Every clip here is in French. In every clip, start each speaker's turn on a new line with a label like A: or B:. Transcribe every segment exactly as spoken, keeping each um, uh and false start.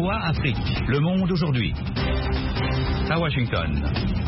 A: O A Afrique, Le Monde aujourd'hui. À Washington.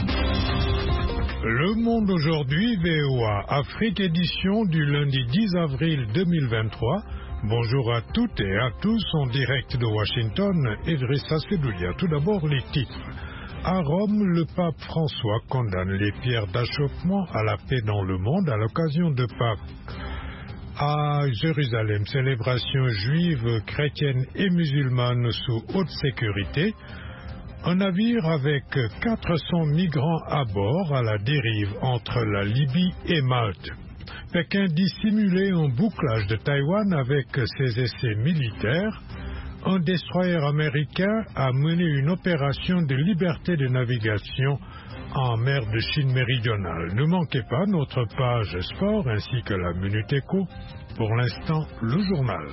B: Le Monde aujourd'hui, V O A Afrique, édition du lundi dix avril deux mille vingt-trois. Bonjour à toutes et à tous en direct de Washington. Idrissa Sedoulia. Tout d'abord les titres. À Rome, le pape François condamne les pierres d'achoppement à la paix dans le monde à l'occasion de Pâques. À Jérusalem, célébration juive, chrétienne et musulmane sous haute sécurité. Un navire avec quatre cents migrants à bord à la dérive entre la Libye et Malte. Pékin dissimuler un bouclage de Taïwan avec ses essais militaires. Un destroyer américain a mené une opération de liberté de navigation en mer de Chine méridionale. Ne manquez pas notre page sport ainsi que la Minute Éco. Pour l'instant, le journal.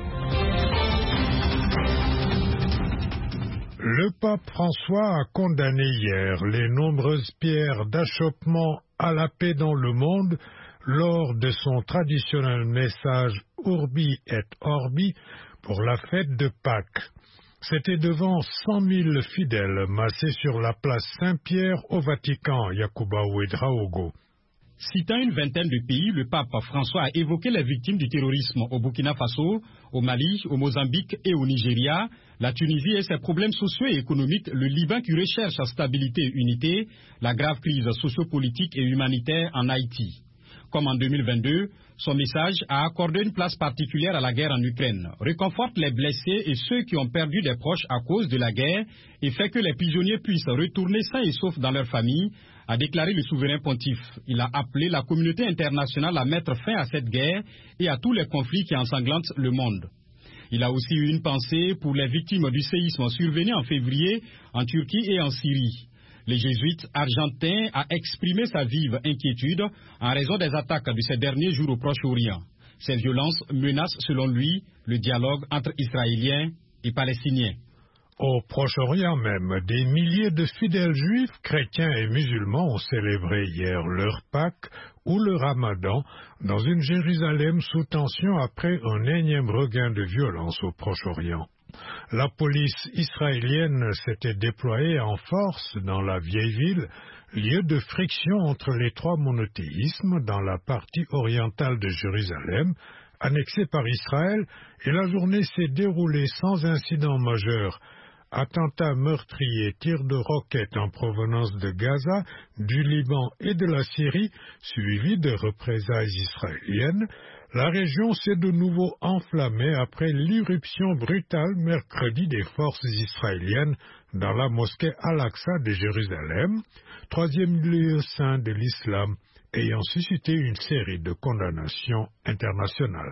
B: Le pape François a condamné hier les nombreuses pierres d'achoppement à la paix dans le monde lors de son traditionnel message Urbi et Orbi pour la fête de Pâques. C'était devant cent mille fidèles massés sur la place Saint-Pierre au Vatican, Yacouba Ouedraogo.
C: Citant une vingtaine de pays, le pape François a évoqué les victimes du terrorisme au Burkina Faso, au Mali, au Mozambique et au Nigeria, la Tunisie et ses problèmes sociaux et économiques, le Liban qui recherche stabilité et unité, la grave crise sociopolitique et humanitaire en Haïti. Comme en deux mille vingt-deux, son message a accordé une place particulière à la guerre en Ukraine, réconforte les blessés et ceux qui ont perdu des proches à cause de la guerre et fait que les prisonniers puissent retourner sains et saufs dans leur famille, a déclaré le souverain pontife. Il a appelé la communauté internationale à mettre fin à cette guerre et à tous les conflits qui ensanglantent le monde. Il a aussi eu une pensée pour les victimes du séisme survenu en février en Turquie et en Syrie. Le jésuite argentin a exprimé sa vive inquiétude en raison des attaques de ces derniers jours au Proche-Orient. Ces violences menacent, selon lui, le dialogue entre Israéliens et Palestiniens.
B: Au Proche-Orient même, des milliers de fidèles juifs, chrétiens et musulmans ont célébré hier leur Pâques ou le Ramadan dans une Jérusalem sous tension après un énième regain de violence au Proche-Orient. La police israélienne s'était déployée en force dans la vieille ville, lieu de friction entre les trois monothéismes dans la partie orientale de Jérusalem, annexée par Israël, et la journée s'est déroulée sans incident majeur. Attentats meurtriers, tirs de roquettes en provenance de Gaza, du Liban et de la Syrie, suivis de représailles israéliennes. La région s'est de nouveau enflammée après l'irruption brutale mercredi des forces israéliennes dans la mosquée Al-Aqsa de Jérusalem, troisième lieu saint de l'islam, ayant suscité une série de condamnations internationales.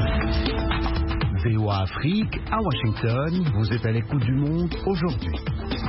A: V O A Afrique, à Washington, vous êtes à l'écoute du Monde aujourd'hui.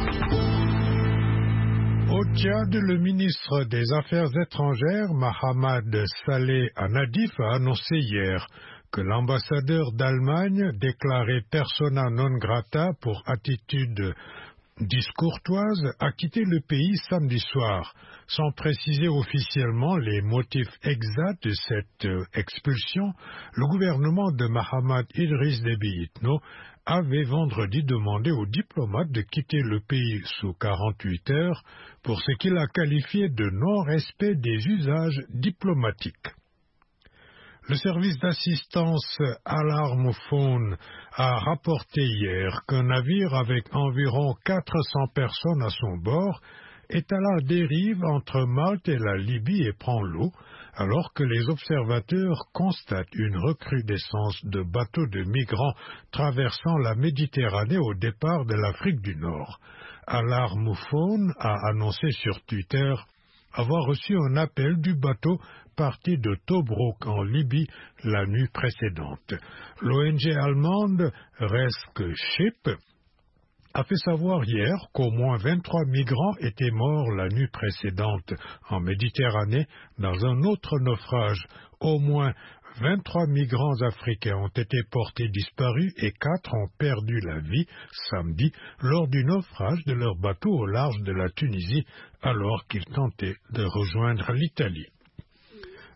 B: Au Tchad, le ministre des Affaires étrangères, Mohamed Saleh Anadif, a annoncé hier que l'ambassadeur d'Allemagne, déclaré persona non grata pour attitude discourtoise, a quitté le pays samedi soir. Sans préciser officiellement les motifs exacts de cette expulsion, le gouvernement de Mohamed Idriss Déby Itno avait vendredi demandé aux diplomates de quitter le pays sous quarante-huit heures pour ce qu'il a qualifié de non-respect des usages diplomatiques. Le service d'assistance Alarm Phone a rapporté hier qu'un navire avec environ quatre cents personnes à son bord est à la dérive entre Malte et la Libye et prend l'eau, alors que les observateurs constatent une recrudescence de bateaux de migrants traversant la Méditerranée au départ de l'Afrique du Nord. Alarm Phone a annoncé sur Twitter avoir reçu un appel du bateau parti de Tobruk en Libye la nuit précédente. L'O N G allemande Rescue Ship a fait savoir hier qu'au moins vingt-trois migrants étaient morts la nuit précédente en Méditerranée dans un autre naufrage. Au moins vingt-trois migrants africains ont été portés disparus et quatre ont perdu la vie samedi lors du naufrage de leur bateau au large de la Tunisie alors qu'ils tentaient de rejoindre l'Italie.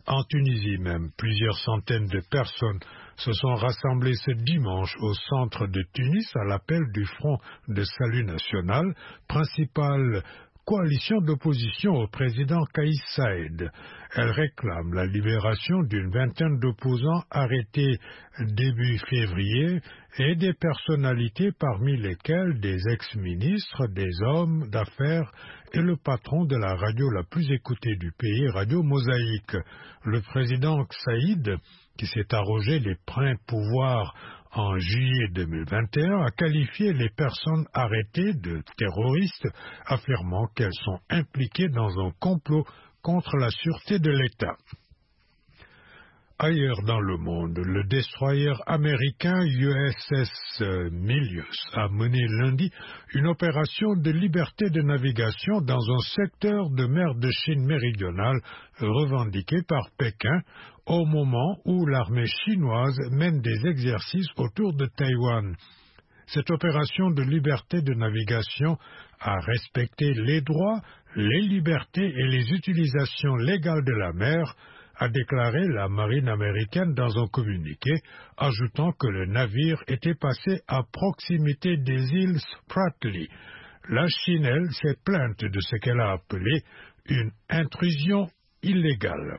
B: En Tunisie même, plusieurs centaines de personnes se sont rassemblées ce dimanche au centre de Tunis à l'appel du Front de Salut National, principale coalition d'opposition au président Kais Saied. Elle réclame la libération d'une vingtaine d'opposants arrêtés début février et des personnalités parmi lesquelles des ex-ministres, des hommes d'affaires et le patron de la radio la plus écoutée du pays, Radio Mosaïque. Le président Saïd, qui s'est arrogé les pleins pouvoirs en juillet deux mille vingt et un, a qualifié les personnes arrêtées de terroristes, affirmant qu'elles sont impliquées dans un complot contre la sûreté de l'État. Ailleurs dans le monde, le destroyer américain U S S Milius a mené lundi une opération de liberté de navigation dans un secteur de mer de Chine méridionale revendiqué par Pékin au moment où l'armée chinoise mène des exercices autour de Taïwan. Cette opération de liberté de navigation a respecté les droits, les libertés et les utilisations légales de la mer, a déclaré la marine américaine dans un communiqué, ajoutant que le navire était passé à proximité des îles Spratly. La Chine, elle, s'est plainte de ce qu'elle a appelé une intrusion illégale.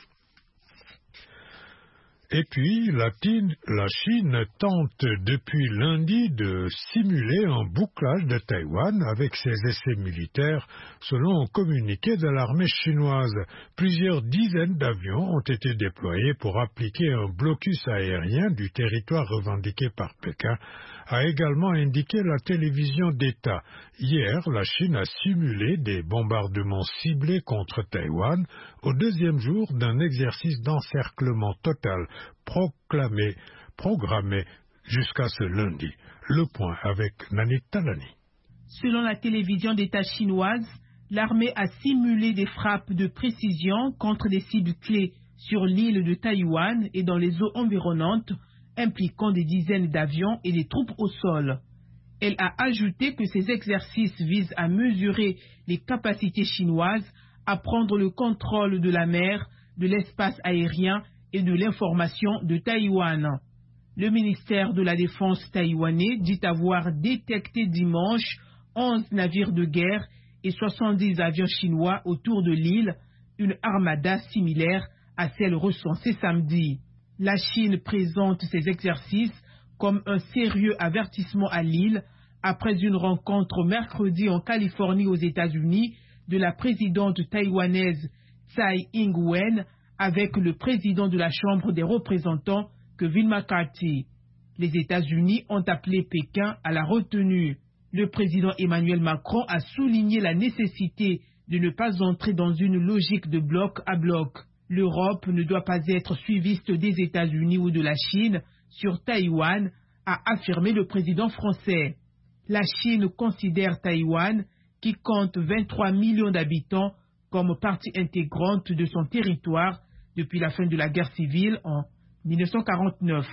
B: Et puis, la, la Chine tente depuis lundi de simuler un bouclage de Taïwan avec ses essais militaires, selon un communiqué de l'armée chinoise. Plusieurs dizaines d'avions ont été déployés pour appliquer un blocus aérien du territoire revendiqué par Pékin, a également indiqué la télévision d'État. Hier, la Chine a simulé des bombardements ciblés contre Taïwan au deuxième jour d'un exercice d'encerclement total proclamé, programmé jusqu'à ce lundi. Le point avec Nanit Talani.
D: Selon la télévision d'État chinoise, l'armée a simulé des frappes de précision contre des cibles clés sur l'île de Taïwan et dans les eaux environnantes, impliquant des dizaines d'avions et des troupes au sol. Elle a ajouté que ces exercices visent à mesurer les capacités chinoises à prendre le contrôle de la mer, de l'espace aérien et de l'information de Taïwan. Le ministère de la Défense taïwanais dit avoir détecté dimanche onze navires de guerre et soixante-dix avions chinois autour de l'île, une armada similaire à celle recensée samedi. La Chine présente ces exercices comme un sérieux avertissement à l'île après une rencontre mercredi en Californie aux États-Unis de la présidente taïwanaise Tsai Ing-wen avec le président de la Chambre des représentants Kevin McCarthy. Les États-Unis ont appelé Pékin à la retenue. Le président Emmanuel Macron a souligné la nécessité de ne pas entrer dans une logique de bloc à bloc. L'Europe ne doit pas être suiviste des États-Unis ou de la Chine sur Taïwan, a affirmé le président français. La Chine considère Taïwan, qui compte vingt-trois millions d'habitants, comme partie intégrante de son territoire depuis la fin de la guerre civile en mille neuf cent quarante-neuf.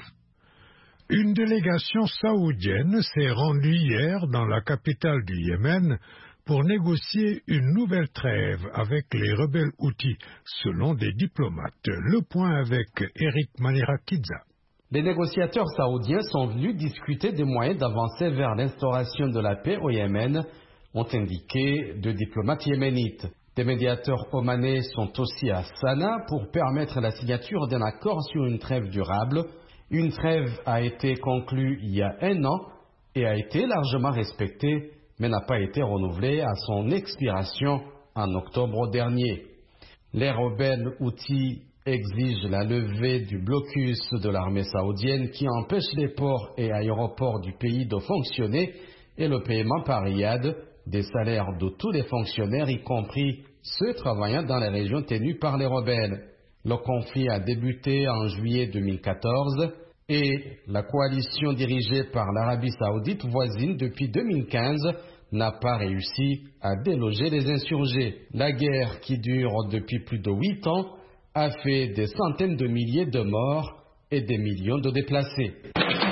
B: Une délégation saoudienne s'est rendue hier dans la capitale du Yémen pour négocier une nouvelle trêve avec les rebelles houthis, selon des diplomates. Le point avec Eric Manirakidza.
E: Les négociateurs saoudiens sont venus discuter des moyens d'avancer vers l'instauration de la paix au Yémen, ont indiqué deux diplomates yéménites. Des médiateurs omanais sont aussi à Sanaa pour permettre la signature d'un accord sur une trêve durable. Une trêve a été conclue il y a un an et a été largement respectée, mais n'a pas été renouvelée à son expiration en octobre dernier. Les rebelles houthis exigent la levée du blocus de l'armée saoudienne qui empêche les ports et aéroports du pays de fonctionner et le paiement par riad des salaires de tous les fonctionnaires, y compris ceux travaillant dans les régions tenues par les rebelles. Le conflit a débuté en juillet deux mille quatorze et la coalition dirigée par l'Arabie saoudite voisine depuis deux mille quinze n'a pas réussi à déloger les insurgés. La guerre, qui dure depuis plus de huit ans, a fait des centaines de milliers de morts et des millions de déplacés.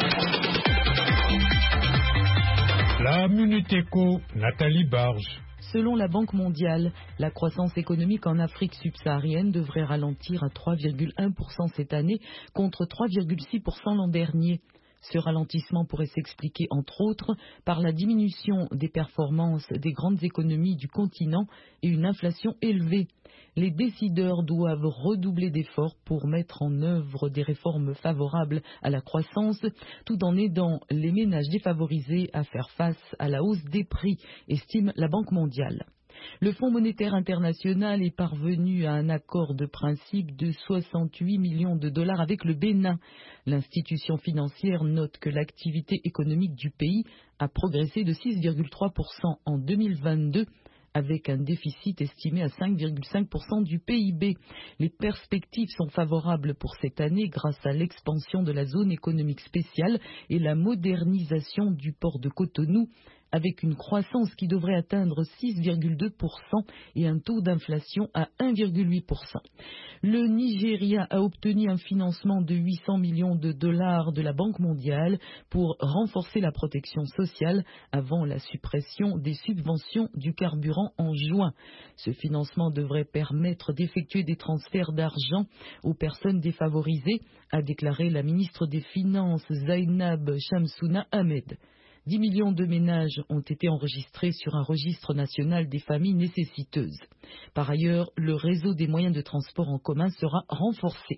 B: La Minute Éco, Nathalie Barge.
F: Selon la Banque mondiale, la croissance économique en Afrique subsaharienne devrait ralentir à trois virgule un pour cent cette année contre trois virgule six pour cent l'an dernier. Ce ralentissement pourrait s'expliquer entre autres par la diminution des performances des grandes économies du continent et une inflation élevée. Les décideurs doivent redoubler d'efforts pour mettre en œuvre des réformes favorables à la croissance, tout en aidant les ménages défavorisés à faire face à la hausse des prix, estime la Banque mondiale. Le Fonds monétaire international est parvenu à un accord de principe de soixante-huit millions de dollars avec le Bénin. L'institution financière note que l'activité économique du pays a progressé de six virgule trois pour cent en deux mille vingt-deux, avec un déficit estimé à cinq virgule cinq pour cent du P I B. Les perspectives sont favorables pour cette année grâce à l'expansion de la zone économique spéciale et la modernisation du port de Cotonou, avec une croissance qui devrait atteindre six virgule deux pour cent et un taux d'inflation à un virgule huit pour cent. Le Nigeria a obtenu un financement de huit cents millions de dollars de la Banque mondiale pour renforcer la protection sociale avant la suppression des subventions du carburant en juin. Ce financement devrait permettre d'effectuer des transferts d'argent aux personnes défavorisées, a déclaré la ministre des Finances Zainab Shamsouna Ahmed. dix millions de ménages ont été enregistrés sur un registre national des familles nécessiteuses. Par ailleurs, le réseau des moyens de transport en commun sera renforcé.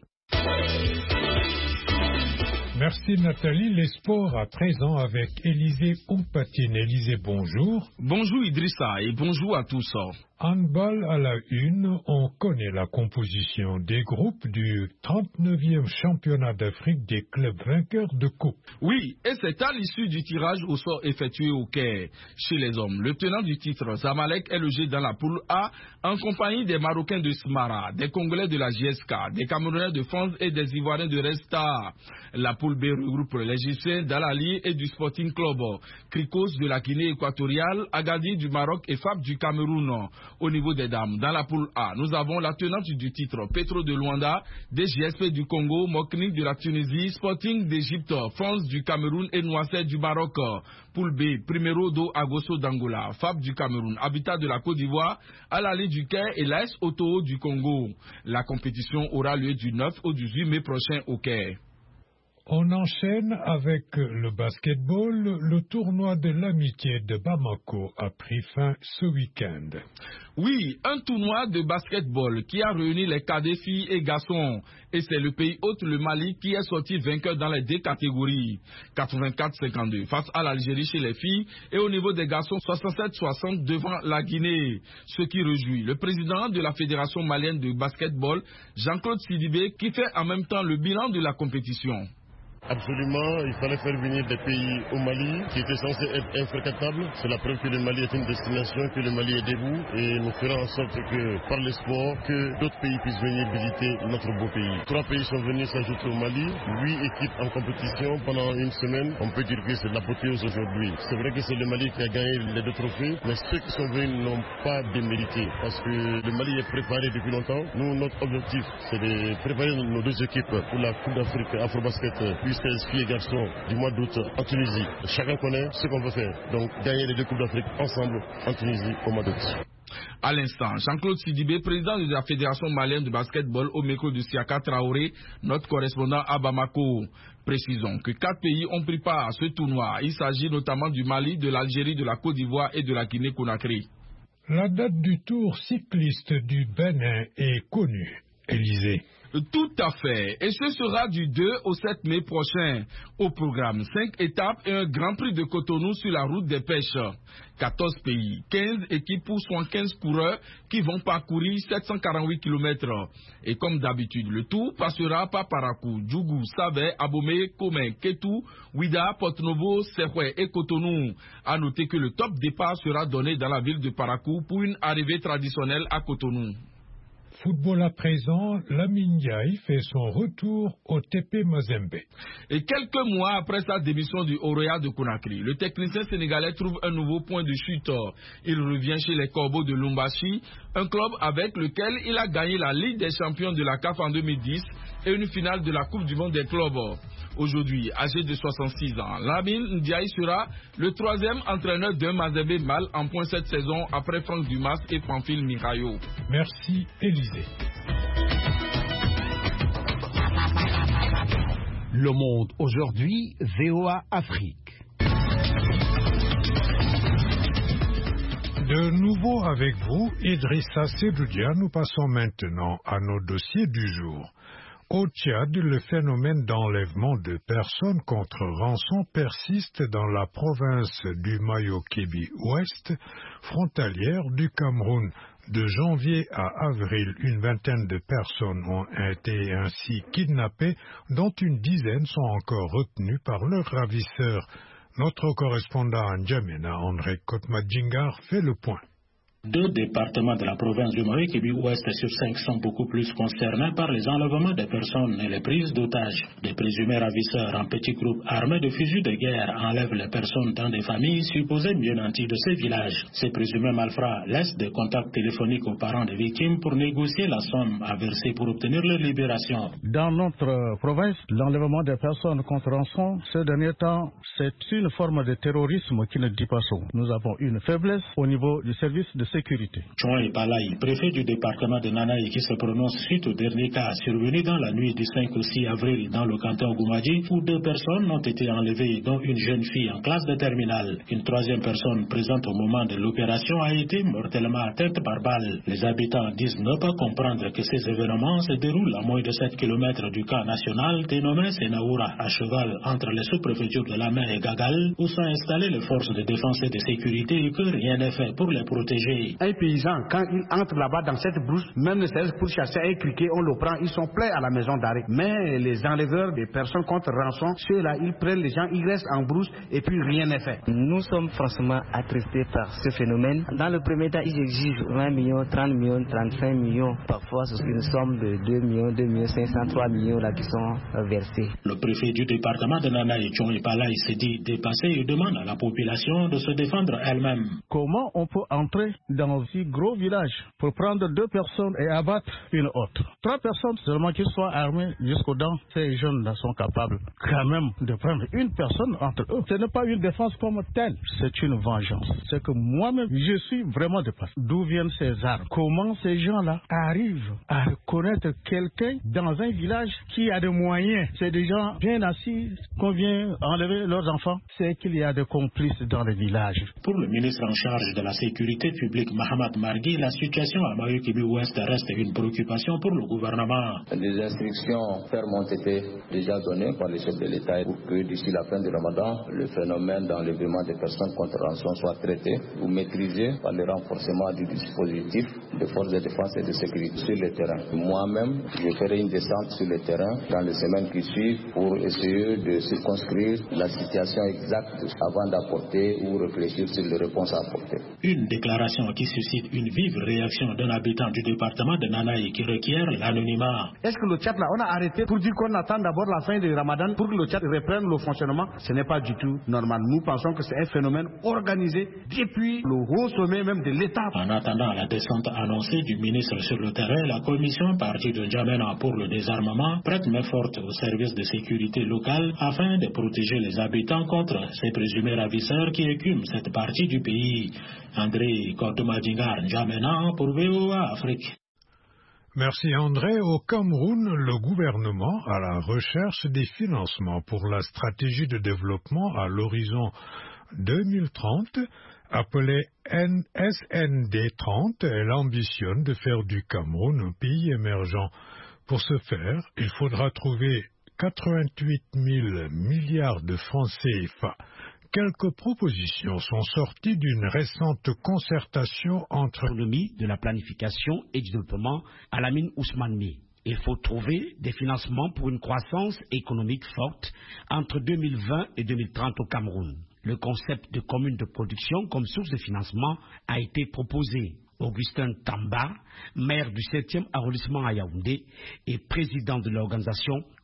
B: Merci Nathalie. Les sports à présent avec Élisée Ompatine. Élisée, bonjour.
G: Bonjour Idrissa et bonjour à tous.
B: Handball à la une, on connaît la composition des groupes du trente-neuvième championnat d'Afrique des clubs vainqueurs de coupe.
G: Oui, et c'est à l'issue du tirage au sort effectué au Caire. Chez les hommes, le tenant du titre, Zamalek, est logé dans la poule A en compagnie des Marocains de Smara, des Congolais de la J S K, des Camerounais de France et des Ivoiriens de Resta. La poule B regroupe les Égyptiens d'Al-Ali et du Sporting Club, Cricos de la Guinée équatoriale, Agadir du Maroc et Fab du Cameroun. Au niveau des dames, dans la poule A, nous avons la tenante du titre, Petro de Luanda, D G S P du Congo, Moknik de la Tunisie, Sporting d'Égypte, France du Cameroun et Noisset du Maroc. Poule B, Primero do Agosto d'Angola, Fab du Cameroun, Habitat de la Côte d'Ivoire, Al-Ali du Caire et l'A S Oto du Congo. La compétition aura lieu du neuf au dix-huit mai prochain au Caire.
B: On enchaîne avec le basketball. Le tournoi de l'amitié de Bamako a pris fin ce week-end.
G: Oui, un tournoi de basketball qui a réuni les cadets filles et garçons. Et c'est le pays hôte, le Mali, qui est sorti vainqueur dans les deux catégories. quatre-vingt-quatre cinquante-deux face à l'Algérie chez les filles et au niveau des garçons soixante-sept soixante devant la Guinée. Ce qui réjouit le président de la Fédération malienne de basketball, Jean-Claude Sidibé, qui fait en même temps le bilan de la compétition.
H: Absolument, il fallait faire venir des pays au Mali qui étaient censés être infréquentables. C'est la preuve que le Mali est une destination, que le Mali est debout et nous ferons en sorte que, par le sport, que d'autres pays puissent venir visiter notre beau pays. Trois pays sont venus s'ajouter au Mali, huit équipes en compétition pendant une semaine. On peut dire que c'est de l'apothéose aujourd'hui. C'est vrai que c'est le Mali qui a gagné les deux trophées, mais ceux qui sont venus n'ont pas démérité parce que le Mali est préparé depuis longtemps. Nous, notre objectif, c'est de préparer nos deux équipes pour la Coupe d'Afrique Afrobasket seize filles et garçons du mois d'août en Tunisie. Chacun connaît ce qu'on veut faire. Donc gagner les deux Coupes d'Afrique ensemble en Tunisie au mois d'août.
G: À l'instant, Jean-Claude Sidibé, président de la Fédération malienne de basketball au micro de Siaka Traoré, notre correspondant à Bamako. Précisons que quatre pays ont pris part à ce tournoi. Il s'agit notamment du Mali, de l'Algérie, de la Côte d'Ivoire et de la Guinée-Conakry.
B: La date du tour cycliste du Bénin est connue. Élisée.
G: Tout à fait. Et ce sera du deux au sept mai prochain. Au programme, cinq étapes et un grand prix de Cotonou sur la route des pêches. quatorze pays, quinze équipes pour soixante-quinze coureurs qui vont parcourir sept cent quarante-huit kilomètres. Et comme d'habitude, le tour passera par Parakou, Djougou, Sabé, Abomey, Komé, Ketou, Ouida, Porto-Novo, Serhoué et Cotonou. À noter que le top départ sera donné dans la ville de Parakou pour une arrivée traditionnelle à Cotonou.
B: Football à présent, Lamine Ndiaye fait son retour au T P Mazembe.
G: Et quelques mois après sa démission du Oroya de Conakry, le technicien sénégalais trouve un nouveau point de chute. Il revient chez les Corbeaux de Lumbashi, un club avec lequel il a gagné la Ligue des champions de la C A F en deux mille dix et une finale de la Coupe du monde des clubs. Aujourd'hui, âgé de soixante-six ans, Lamine Ndiaye sera le troisième entraîneur de Mazembe Mal en point cette saison après Franck Dumas et Pamphile Mirayo.
B: Merci Élisée.
A: Le Monde aujourd'hui, V O A Afrique.
B: De nouveau avec vous, Idrissa Sedoudia, nous passons maintenant à nos dossiers du jour. Au Tchad, le phénomène d'enlèvement de personnes contre rançon persiste dans la province du Mayo-Kébi-Ouest, frontalière du Cameroun. De janvier à avril, une vingtaine de personnes ont été ainsi kidnappées, dont une dizaine sont encore retenues par leurs ravisseurs. Notre correspondant à N'Djamena, André Kotmadjingar, fait le point.
I: Deux départements de la province du Mayo-Kébi-Ouest sur cinq sont beaucoup plus concernés par les enlèvements de personnes et les prises d'otages. Des présumés ravisseurs en petits groupes armés de fusils de guerre enlèvent les personnes dans des familles supposées mieux nanties de ces villages. Ces présumés malfrats laissent des contacts téléphoniques aux parents des victimes pour négocier la somme à verser pour obtenir leur libération.
J: Dans notre province, l'enlèvement des personnes contre rançon, ces derniers temps, c'est une forme de terrorisme qui ne dit pas son. Nous avons une faiblesse au niveau du service de sécurité.
I: Chouan Epalaï, préfet du département de Nanaï, qui se prononce suite au dernier cas survenu dans la nuit du cinq au six avril dans le canton Goumadji, où deux personnes ont été enlevées, dont une jeune fille en classe de terminale. Une troisième personne présente au moment de l'opération a été mortellement atteinte par balle. Les habitants disent ne pas comprendre que ces événements se déroulent à moins de sept kilomètres du camp national dénommé Senaoura, à cheval entre les sous-préfectures de Lamé et Gagal, où sont installées les forces de défense et de sécurité et que rien n'est fait pour les protéger.
K: Un paysan, quand il entre là-bas dans cette brousse, même ne serait-ce pour chasser et cliquer, on le prend, ils sont prêts à la maison d'arrêt. Mais les enleveurs des personnes contre rançon, ceux-là, ils prennent les gens, ils restent en brousse et puis rien n'est fait.
L: Nous sommes franchement attristés par ce phénomène. Dans le premier temps, ils exigent vingt millions, trente millions, trente-cinq millions. Parfois, c'est une somme de deux millions, deux millions cinq cents, trois millions là qui sont versés.
I: Le préfet du département de Nanaï, Chouan Epalaï, s'est dit dépassé et demande à la population de se défendre elle-même.
J: Comment on peut entrer dans un si gros village pour prendre deux personnes et abattre une autre? Trois personnes seulement qui soient armées jusqu'aux dents, ces jeunes-là sont capables quand même de prendre une personne entre eux. Ce n'est pas une défense comme telle, c'est une vengeance. C'est que moi-même, je suis vraiment dépassé. D'où viennent ces armes? Comment ces gens-là arrivent à reconnaître quelqu'un dans un village qui a des moyens? C'est des gens bien assis qu'on vient enlever leurs enfants. C'est qu'il y a des complices dans les villages.
I: Pour le ministre en charge de la sécurité publique, Mahamad Margui, la situation à Mayo-Kébi-Ouest reste une préoccupation pour le gouvernement.
M: Des instructions fermes ont été déjà données par les chefs de l'État pour que d'ici la fin du Ramadan, le phénomène d'enlèvement des personnes contre rançon soit traité ou maîtrisé par le renforcement du dispositif de forces de défense et de sécurité sur le terrain. Moi-même, je ferai une descente sur le terrain dans les semaines qui suivent pour essayer de circonscrire la situation exacte avant d'apporter ou réfléchir sur les réponses à apporter.
I: Une déclaration qui suscite une vive réaction d'un habitant du département de Nanaï qui requiert l'anonymat.
K: Est-ce que le Tchad là, on a arrêté pour dire qu'on attend d'abord la fin du Ramadan pour que le Tchad reprenne le fonctionnement? Ce n'est pas du tout normal. Nous pensons que c'est un phénomène organisé depuis le haut sommet même de l'État.
I: En attendant la descente annoncée du ministre sur le terrain, la commission partie de N'Djamena pour le désarmement prête main forte au service de sécurité locale afin de protéger les habitants contre ces présumés ravisseurs qui écument cette partie du pays. André Kotmadjingar, N'Djamena pour V O A Afrique.
B: Merci André. Au Cameroun, le gouvernement à la recherche des financements pour la stratégie de développement à l'horizon deux mille trente, appelée S N D trente, elle ambitionne de faire du Cameroun un pays émergent. Pour ce faire, il faudra trouver quatre-vingt-huit mille milliards de francs C F A. Quelques propositions sont sorties d'une récente concertation entre
N: l'économie de la planification et du développement à Lamine Ousmane. Il faut trouver des financements pour une croissance économique forte entre deux mille vingt et deux mille trente au Cameroun. Le concept de commune de production comme source de financement a été proposé. Augustin Tamba, maire du septième arrondissement à Yaoundé et président de l'organisation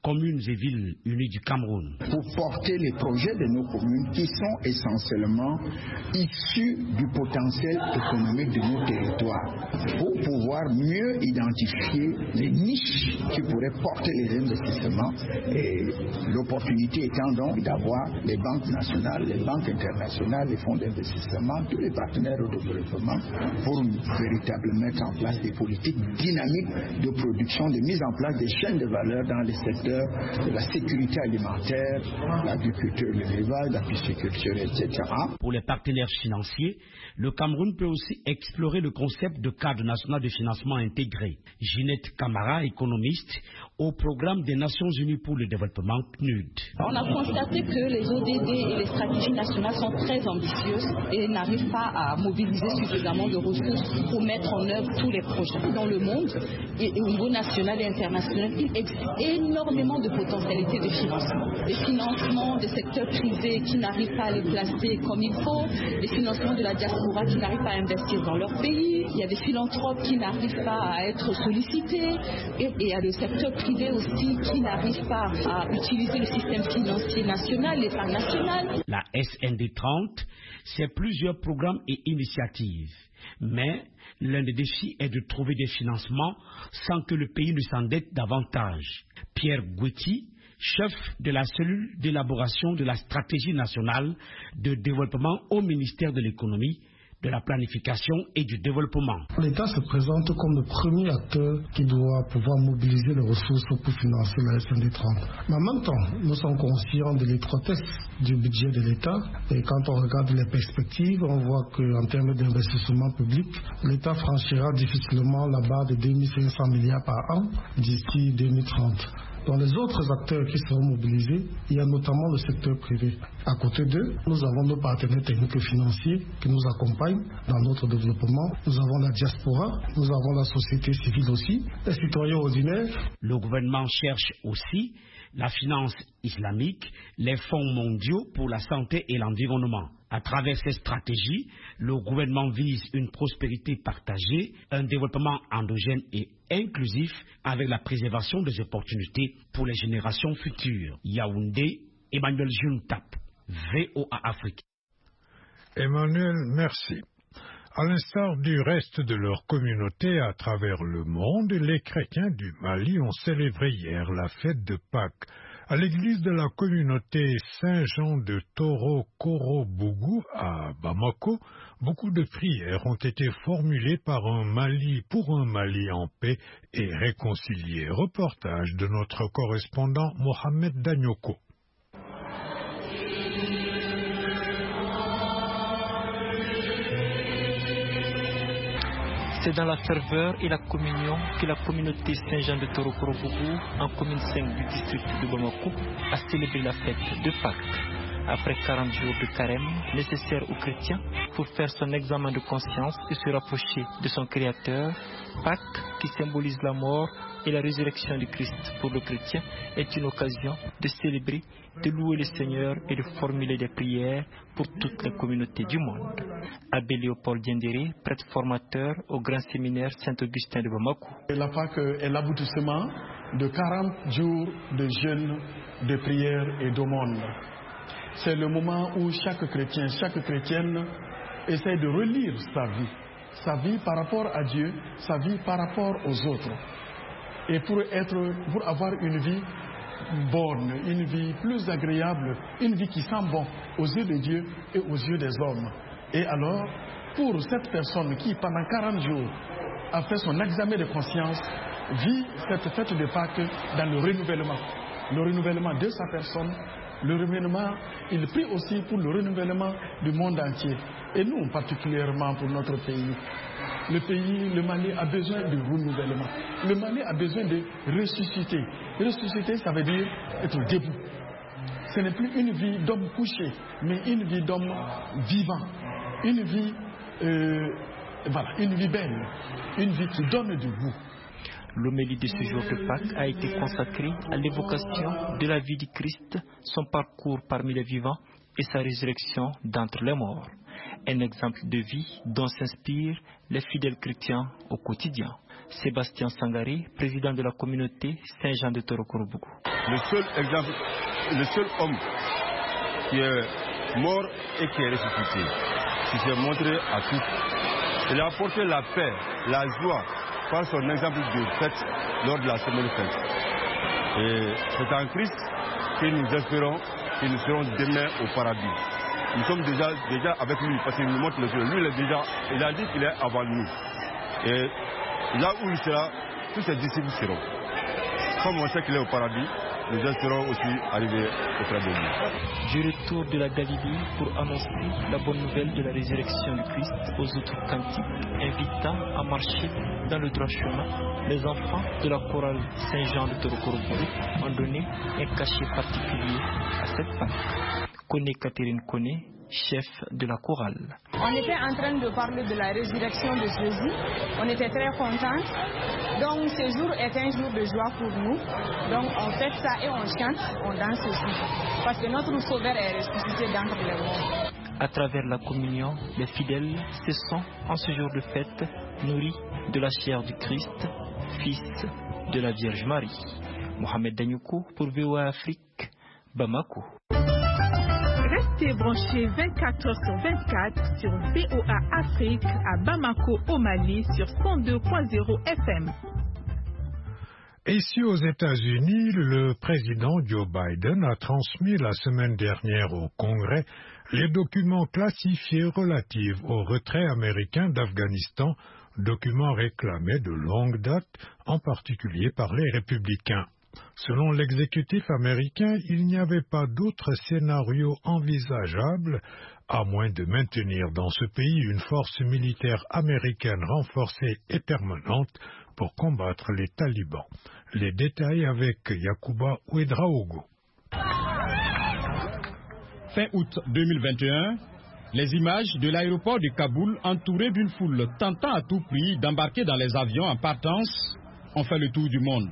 N: communes et villes unies du Cameroun.
O: Pour porter les projets de nos communes qui sont essentiellement issus du potentiel économique de nos territoires, pour pouvoir mieux identifier les niches qui pourraient porter les investissements, et l'opportunité étant donc d'avoir les banques nationales, les banques internationales, les fonds d'investissement, tous les partenaires au développement pour véritablement mettre en place des politiques dynamiques de production, de mise en place des chaînes de valeur dans les secteurs de la sécurité alimentaire, l'agriculture, l'élevage, la pisciculture, et cetera.
N: Pour les partenaires financiers, le Cameroun peut aussi explorer le concept de cadre national de financement intégré. Ginette Camara, économiste, au programme des Nations Unies pour le développement C N U D.
P: On a constaté que les O D D et les stratégies nationales sont très ambitieuses et n'arrivent pas à mobiliser suffisamment de ressources pour mettre en œuvre tous les projets. Dans le monde, et au niveau national et international, il existe énormément de potentialités de financement. Les financements des secteurs privés qui n'arrivent pas à les placer comme il faut, les financements de la diaspora qui n'arrivent pas à investir dans leur pays, il y a des philanthropes qui n'arrivent pas à être sollicités, et, et il y a le secteur privé aussi qui n'arrive pas à utiliser le système financier national, l'épargne nationale.
N: La S N D trente, c'est plusieurs programmes et initiatives. Mais l'un des défis est de trouver des financements sans que le pays ne s'endette davantage. Pierre Gouetti, chef de la cellule d'élaboration de la stratégie nationale de développement au ministère de l'économie, de la planification et du développement.
Q: L'État se présente comme le premier acteur qui doit pouvoir mobiliser les ressources pour financer la S N D trente. Mais en même temps, nous sommes conscients de l'étroitesse du budget de l'État, et quand on regarde les perspectives, on voit qu'en termes d'investissement public, l'État franchira difficilement la barre de deux mille cinq cents milliards par an d'ici deux mille trente. Dans les autres acteurs qui seront mobilisés, il y a notamment le secteur privé. À côté d'eux, nous avons nos partenaires techniques et financiers qui nous accompagnent dans notre développement. Nous avons la diaspora, nous avons la société civile aussi, les citoyens ordinaires.
N: Le gouvernement cherche aussi la finance islamique, les fonds mondiaux pour la santé et l'environnement. À travers ces stratégies, le gouvernement vise une prospérité partagée, un développement endogène et inclusif avec la préservation des opportunités pour les générations futures. Yaoundé, Emmanuel Juntap, V O A Afrique.
B: Emmanuel, merci. À l'instar du reste de leur communauté à travers le monde, les chrétiens du Mali ont célébré hier la fête de Pâques. À l'église de la communauté Saint-Jean de Toro-Korobougou à Bamako, beaucoup de prières ont été formulées par un Mali pour un Mali en paix et réconcilié. Reportage de notre correspondant Mohamed Danyoko.
R: C'est dans la ferveur et la communion que la communauté Saint-Jean de Toro-Korobougou, en commune cinq du district de Bamako, a célébré la fête de Pâques. Après quarante jours de carême, nécessaires aux chrétiens pour faire son examen de conscience et se rapprocher de son Créateur, Pâques, qui symbolise la mort et la résurrection du Christ pour le chrétien, est une occasion de célébrer, de louer le Seigneur et de formuler des prières pour toutes les communautés du monde. Abbé Léopold Diendéré, prêtre formateur au Grand Séminaire Saint-Augustin de Bamako.
S: La Pâques est l'aboutissement de quarante jours de jeûne, de prière et d'aumône. C'est le moment où chaque chrétien, chaque chrétienne essaie de relire sa vie, sa vie par rapport à Dieu, sa vie par rapport aux autres. Et pour être, pour avoir une vie bonne, une vie plus agréable, une vie qui sent bon aux yeux de Dieu et aux yeux des hommes. Et alors, pour cette personne qui, pendant quarante jours, a fait son examen de conscience, vit cette fête de Pâques dans le renouvellement. Le renouvellement de sa personne, le renouvellement, il prie aussi pour le renouvellement du monde entier. Et nous, particulièrement pour notre pays. Le pays, le Mali, a besoin de renouvellement. Le Mali a besoin de ressusciter. Ressusciter, ça veut dire être debout. Ce n'est plus une vie d'homme couché, mais une vie d'homme vivant. Une vie, euh, voilà, une vie belle. Une vie qui donne du goût.
R: L'homélie de ce jour de Pâques a été consacrée à l'évocation de la vie du Christ, son parcours parmi les vivants et sa résurrection d'entre les morts. Un exemple de vie dont s'inspirent les fidèles chrétiens au quotidien. Sébastien Sangaré, président de la communauté Saint-Jean de Torokorobougou.
T: Le seul exemple, le seul homme qui est mort et qui est ressuscité, qui s'est montré à tous. Il a apporté la paix, la joie par son exemple de fête lors de la semaine fête. Et c'est en Christ que nous espérons que nous serons demain au paradis. Nous sommes déjà, déjà avec lui parce qu'il nous montre le ciel. Lui, il, est déjà, il a dit qu'il est avant nous. Et là où il sera, tous ses disciples seront. Comme on sait qu'il est au paradis, nous espérons aussi arriver auprès de lui.
R: Du retour de la Galilée pour annoncer la bonne nouvelle de la résurrection du Christ aux autres cantiques, invitant à marcher dans le droit chemin, les enfants de la chorale Saint-Jean de Torokorobougou ont donné un cachet particulier à cette Pâque. Kone Catherine Kone, chef de la chorale.
U: On était en train de parler de la résurrection de Jésus. On était très contents. Donc ce jour est un jour de joie pour nous. Donc on fait ça et on chante, on danse aussi. Parce que notre Sauveur est ressuscité d'entre les morts.
R: À travers la communion, les fidèles se sont, en ce jour de fête, nourris de la chair du Christ, fils de la Vierge Marie. Mohamed Danyoukou pour V O A Afrique, Bamako.
D: Restez branchés vingt-quatre heures sur vingt-quatre sur V O A Afrique à Bamako au Mali sur cent deux point zéro F M.
B: Ici aux États-Unis, le président Joe Biden a transmis la semaine dernière au Congrès les documents classifiés relatifs au retrait américain d'Afghanistan, documents réclamés de longue date, en particulier par les républicains. Selon l'exécutif américain, il n'y avait pas d'autre scénario envisageable, à moins de maintenir dans ce pays une force militaire américaine renforcée et permanente pour combattre les talibans. Les détails avec Yacouba Ouedraogo.
C: Fin août deux mille vingt et un, les images de l'aéroport de Kaboul entouré d'une foule tentant à tout prix d'embarquer dans les avions en partance ont fait le tour du monde.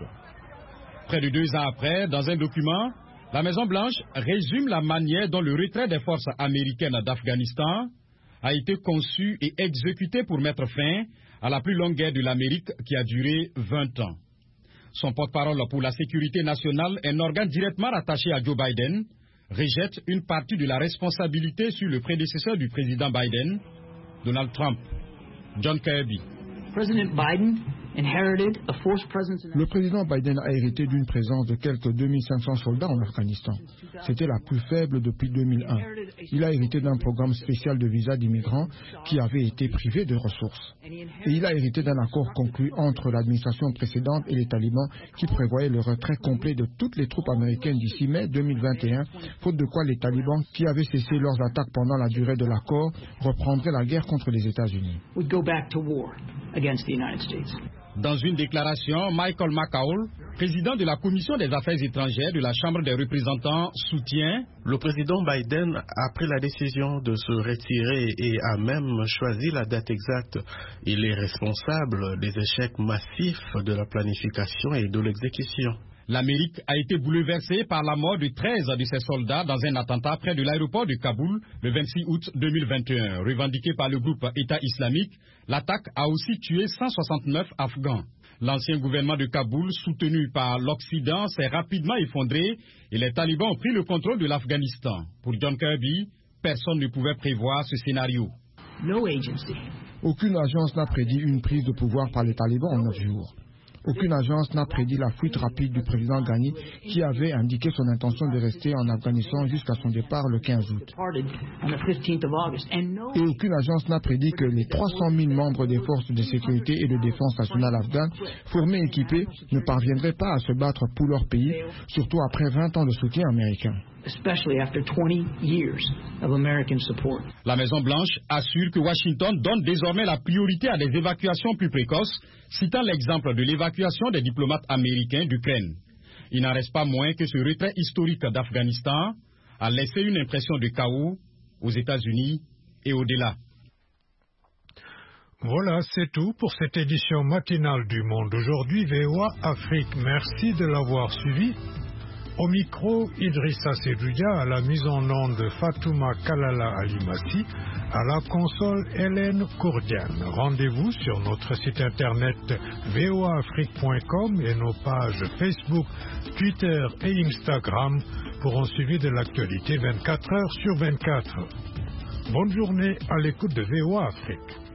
C: Près de deux ans après, dans un document, la Maison-Blanche résume la manière dont le retrait des forces américaines d'Afghanistan a été conçu et exécuté pour mettre fin à la plus longue guerre de l'Amérique qui a duré vingt ans. Son porte-parole pour la sécurité nationale, un organe directement rattaché à Joe Biden, rejette une partie de la responsabilité sur le prédécesseur du président Biden, Donald Trump, John Kirby.
V: President Biden inherited a force presence in...
W: Le président Biden a hérité d'une présence de quelques deux mille cinq cents soldats en Afghanistan. C'était la plus faible depuis deux mille un. Il a hérité d'un programme spécial de visa d'immigrants qui avait été privé de ressources. Et il a hérité d'un accord conclu entre l'administration précédente et les talibans qui prévoyait le retrait complet de toutes les troupes américaines d'ici mai deux mille vingt et un, faute de quoi les talibans, qui avaient cessé leurs attaques pendant la durée de l'accord, reprendraient la guerre contre les États-Unis.
V: Would go back to war against the United States.
C: Dans une déclaration, Michael McCaul, président de la Commission des Affaires étrangères de la Chambre des représentants, soutient.
X: Le président Biden a pris la décision de se retirer et a même choisi la date exacte. Il est responsable des échecs massifs de la planification et de l'exécution.
C: L'Amérique a été bouleversée par la mort de treize de ses soldats dans un attentat près de l'aéroport de Kaboul le vingt-six août deux mille vingt et un. Revendiqué par le groupe État islamique, l'attaque a aussi tué cent soixante-neuf Afghans. L'ancien gouvernement de Kaboul, soutenu par l'Occident, s'est rapidement effondré et les talibans ont pris le contrôle de l'Afghanistan. Pour John Kirby, personne ne pouvait prévoir ce scénario.
V: No agency.
W: Aucune agence n'a prédit une prise de pouvoir par les talibans en neuf jours. Aucune agence n'a prédit la fuite rapide du président Ghani qui avait indiqué son intention de rester en Afghanistan jusqu'à son départ le quinze août. Et aucune agence n'a prédit que les trois cent mille membres des forces de sécurité et de défense nationale afghanes, formés et équipés, ne parviendraient pas à se battre pour leur pays, surtout après vingt ans de soutien américain.
C: La Maison-Blanche assure que Washington donne désormais la priorité à des évacuations plus précoces, citant l'exemple de l'évacuation des diplomates américains d'Ukraine. Il n'en reste pas moins que ce retrait historique d'Afghanistan a laissé une impression de chaos aux États-Unis et au-delà.
B: Voilà, c'est tout pour cette édition matinale du Monde aujourd'hui V O A Afrique. Merci de l'avoir suivi. Au micro, Idrissa Sedouya, à la mise en onde Fatouma Kalala Alimassi, à la console Hélène Courdiane. Rendez-vous sur notre site internet v o a afrique point com et nos pages Facebook, Twitter et Instagram pour un suivi de l'actualité vingt-quatre heures sur vingt-quatre. Bonne journée à l'écoute de V O A Afrique.